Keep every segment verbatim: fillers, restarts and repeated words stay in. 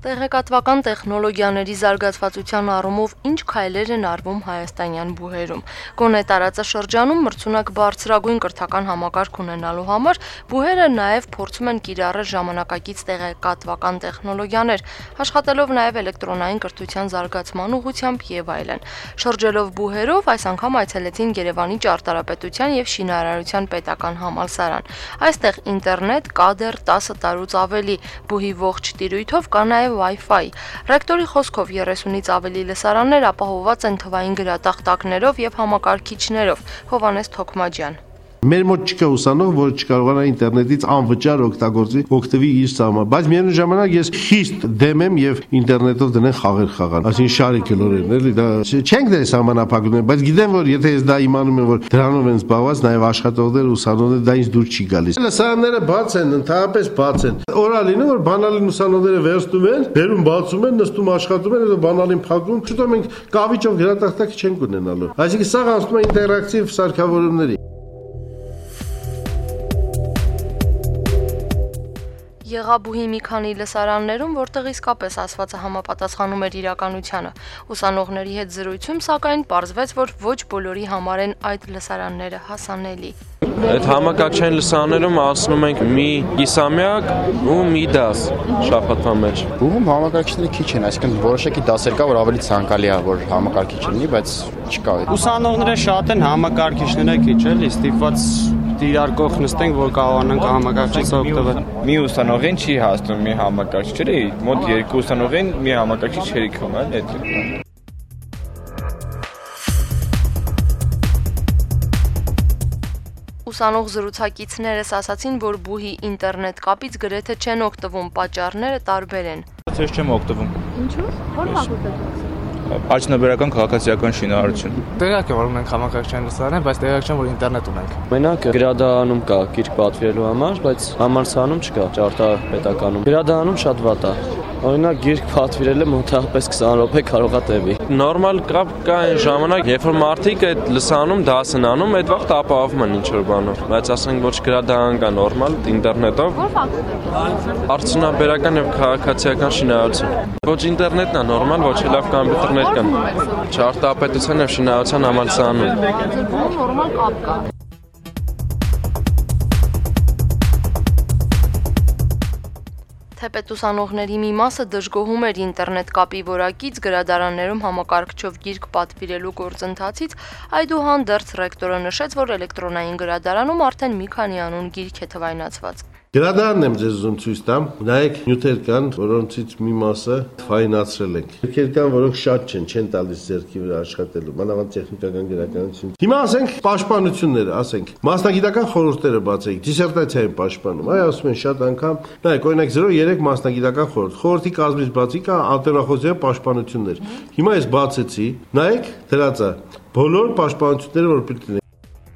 Տեղեկատվական տեխնոլոգիաների զարգացվածության առումով ինչ քայլեր են արվում հայաստանյան բուհերում։ Գոնե տարածաշրջանում մրցունակ բարձրագույն կրթական համակարգ ունենալու համար բուհերը նաև փորձում են կիրառել ժամանակակից տեղեկատվական տեխնոլոգիաներ, աշխատելով նաև էլեկտրոնային կրթության զարգացման ուղղությամբ եւ այլն։ Շրջելով բուհերով այս անգամ այցելեցին Երևանի ճարտարապետության եւ շինարարության պետական համալսարան։ Այստեղ ինտերնետ կա դեռ տասը տարուց ավելի, բուհի ողջ տիրույթով կա նաև Wi-Fi։ Ռեկտորի խոսքով երեսունից ավելի լսարաններ ապահովված են թվային գրատախտակներով եւ համակարգիչներով։ Հովհաննես Թոքմաջյան։ Մեր մոտ չկա ուսանող, որ չկարողանա ինտերնետից անվճար օգտագործի, օգտվի իր ծամը, բայց միևնույն ժամանակ ես խիստ դեմ եմ եւ ինտերնետով դնեն խաղեր խաղան, այսինքն շարիկելորեն, էլի դա չենք դե սահմանափակում, բայց գիտեմ, որ եթե ես դա իմանում եմ, որ դրանով են զբաղված, նաեւ աշխատողներ, ուսանողներ դա ինձ դուր չի գալիս։ Լսարանները բաց են, ընդհանրապես բաց են։ Օրա լինում որ բանալին ուսանողները վերստում են, բերում բացում են, նստում աշխատում են, հետո բանալին փակում, շուտով մենք կավիճով գրատախտակ չենք ունենալու։ Այսինքն սա անցնում է ինտերակտիվ սարքավորումների։ Եղաբուհի մի քանի լսարաններում, որտեղ իսկապես ասվածը համապատասխանում էր իրականությանը։ Ուսանողների հետ զրույցում, սակայն, պարզվեց, որ ոչ բոլորի համար են այդ լսարանները հասանելի։ Այդ համակարգչային լսարաններում անցնում ենք մի կիսամյակ ու մի դաս շաբաթվա մեջ։ Բուհում համակարգիչները քիչ են, այսինքն որոշակի դասեր կա, որ ավելի ցանկալի է, որ համակարգիչ լինի, բայց չկա։ Ուսանողները շատ են, համակարգիչները քիչ էլի, ստիպված իրար կողք նստենք, որ կարողանանք համակարգիչից օգտվել։ Մի ուսանողին չի հասնում մի համակարգիչ, չէ՞, մոտ երկու ուսանողին մի համակարգիչ չերիքում է, այդ։ Ուսանող զրուցակիցներս ասացին, որ բուհի ինտերնետ կապից գրեթե չեն օգտվում, պատճառները տարբեր են։ Ես չեմ օգտվում։ Ինչու՞։ Որ ֆակուլտետից։ Արդյունաբերական քաղաքացիական շինարարություն։ Տեղյակ եմ, որ մենք համակարգչային լսարան, բայց տեղյակ չեմ, որ ինտերնետ ունենք։ Մենակ գրադարանում կա գիրք պատվիրելու համար, բայց համալսարանում չկա, ճարտարապետականում։ Գրադարանում շատ վատ է։ Օրինակ գիրք պատվիրելը մոտավորապես քսան րոպե կարող է տևի։ Նորմալ կապ կա այն ժամանակ, երբ որ մարդիկ այդ լսանում դաս են անում, այդ վաղ ապահովում են ինչ-որ բանով, բայց ասենք ոչ գրադարան կա նորմալ ինտերնետով։ Որ ֆակուլտետ։ Արդյունաբերական եւ քաղաքացիական շինարարություն։ Ոչ ինտերնետն է նորմալ, ոչ լավ կոմպյուտերներ կան։ Ճարտարապետության եւ շինարարության համալսարանում։ Ձեր նորմալ կապ կա։ Թեպետ ուսանողների մի մասը դժգոհում էր ինտերնետ կապի որակից, գրադարաններում համակարգչով գիրք պատվիրելու գործընթացից, այդուհանդերձ ռեկտորը նշեց, որ էլեկտրոնային գրադարանում արդեն մի քանի անուն գիրք է թվայնացված։ Գրադարանն եմ ձեզ ուզում ցույց տամ, նայեք նյութեր կան, որոնցից մի մասը թվայնացրել ենք։ Եկեր կան, որոնք շատ չեն, չեն տալիս ձեռքի վրա աշխատելու, մանավանդ տեխնիկական գրականություն։ Հիմա ասենք պաշտպանությունները, ասենք, մասնագիտական խորհուրդները բացեք, դիսերտացիա են պաշտպանում։ Այ ասում են շատ անգամ, նայեք, օրինակ զրո երեք մասնագիտական խորհուրդ, խորհրդի կազմից բացի կա ալտերնախոսային պաշտպանություններ։ Հիմա ես բացեցի, նայեք, դրած է բոլոր պաշտպանությունները, որ պետք է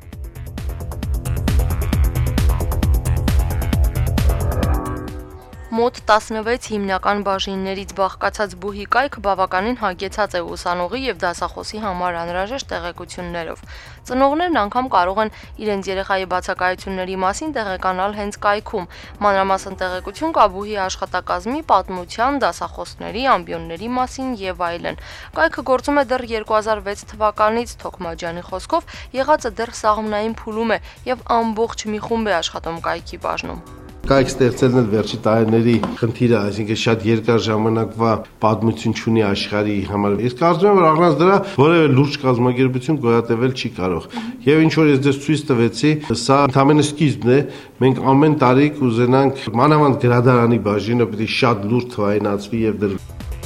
Մոտ տասնվեց հիմնական բաժիններից բաղկացած բուհի կայքը բավականին հագեցած է ուսանողի եւ դասախոսի համար անհրաժեշտ տեղեկություններով։ Ծնողներն անգամ կարող են իրենց երեխայի բացակայությունների մասին տեղեկանալ հենց կայքում։ Մանրամասն տեղեկություն կա բուհի աշխատակազմի, պատմության, դասախոսների, ամբիոնների մասին եւ այլն։ Կայքը գործում է դեռ երկու հազար վեց թվականից, Թոքմաջյանի խոսքով, եղածը դեռ սաղմնային փուլում է եւ ամբողջ մի խումբ է աշխատում կայքի բաժնում։ Կայք ստեղծելն էլ վերջի տարիների խնդիրը, այսինքն շատ երկար ժամանակվա պատմություն ունի աշխարհի համար։ Ես կարծում եմ, որ առանց դրա որևէ լուրջ կազմակերպություն գոյատևել չի կարող։ Եվ ինչ որ ես դες ցույց տվեցի, սա ընդհանրապես սկիզբն է։ Մենք ամեն տարի կուզենանք մանավանդ գրադարանի բաժինը պետք է շատ լուրջ թվայնացվի եւ դր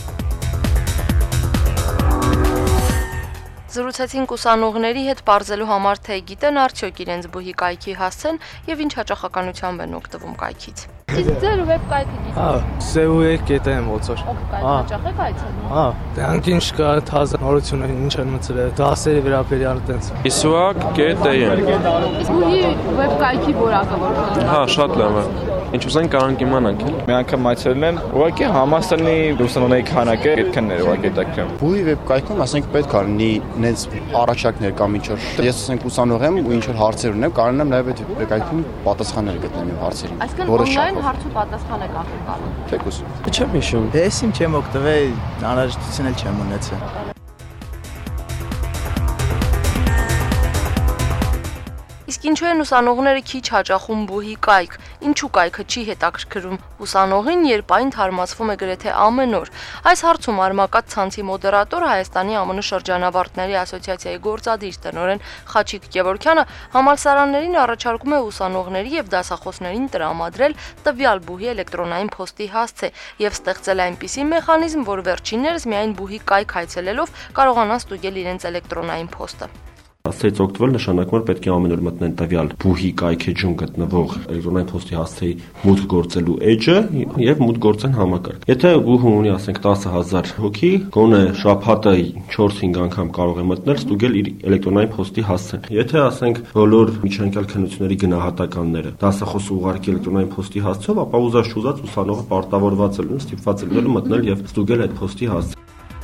Զրուցեցինք ուսանողների հետ պարզելու համար, թե գիտեն արդյոք իրենց բուհի կայքի հասցեն եւ ինչ հաճախականությամբ են օգտվում կայքից։ Իսկ ձեր վեբ կայքը գիտեք։ Հա, սեուե կետը եմ ոցոր։ Հաճախ եք այցելում։ Հա, դրանք ինչ կա թազա նորություն են, ինչ են մտցրել, դասերի վերաբերյալ տենց։ Իսուակ կետը են։ Իսկ բուհի վեբ կայքի որակը որքան։ Հա, շատ լավ է։ Ինչ ուզեն կարող իմանանք էլ։ Մի անգամ այցելել եմ, ուղղակի համալսարանի ուսանողների քանակը այդքան էր ուղղակի հետաքրքրում։ Բուհի վեբկայքում ասենք պետք է լինի նենց առաջարկներ կամ ինչ որ ես ասենք ուսանող եմ ու ինչ որ հարցեր ունեմ, կարող եմ նաև այդ վեբկայքում պատասխաններ գտնել իմ հարցերին։ Այսինքն օնլայն հարց ու պատասխան եք ակնկալում։ Թեկուս։ Չեմ հիշում։ Ես իմ չեմ օգտվել, անհրաժեշտություն էլ չեմ ունեցել։ Իսկ ինչու են ուսանողները քիչ հաճախում բուհի կայք։ Ինչու կայքը չի հետաքրքրում ուսանողին, երբ այն թարմացվում է գրեթե ամեն օր։ Այս հարցում Արմակած ցանցի մոդերատոր Հայաստանի ԱՄՆ շրջանավարտների ասոցիացիայի գործադիր տնօրեն Խաչիկ Գևորգյանը համալսարաններին առաջարկում է ուսանողների եւ դասախոսներին տրամադրել տվյալ բուհի էլեկտրոնային փոստի հասցե եւ ստեղծել այնպիսի մեխանիզմ, որ վերջիններս միայն բուհի կայք այցելելով կարողանան ստուգել իրենց էլեկտրոնային փոստը։ Հասցեից օգտվել նշանակում է պետք է ամեն օր մտնեն տվյալ բուհի կայքեջում գտնվող էլեկտրոնային փոստի հասցեի մուտք գործելու էջը եւ մուտք գործեն համակարգ։ Եթե բուհում ունի, ասենք, տասը հազար հոգի, գոնե շաբաթը չորս-հինգ անգամ կարող է մտնել ստուգել իր էլեկտրոնային փոստի հասցեն։ Եթե, ասենք, բոլոր միջանկյալ քննությունների գնահատականները դասախոսը ուղարկի էլեկտրոնային փոստի հասցեով, ապա ուզած-չուզած ուսանողը պարտավորված է լինել, ստիպված է լինել մտնել եւ ստուգել այդ փոստի հասցեն։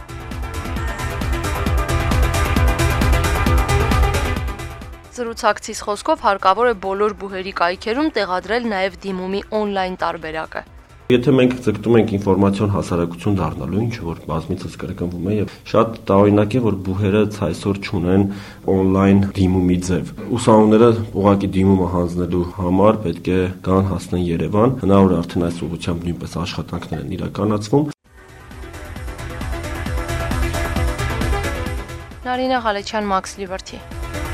Զրուցակցիս խոսքով հարկավոր է բոլոր բուհերի կայքերում տեղադրել նաև դիմումի օնլայն տարբերակը։ Եթե մենք ձգտում ենք ինֆորմացիոն հասարակություն դառնալու, ինչը որ բազմիցս կրկնվում է եւ շատ տարօրինակ է, որ բուհերը այսօր չունեն օնլայն դիմումի ձև։ Ուսանողները ուղղակի դիմումը հանձնելու համար պետք է գան հասնեն Երևան, հնարավոր է արդեն այս ուղղությամբ նույնպես աշխատանքներ են իրականացվում։ Նարինե Ղալեչյան, Max Liberty։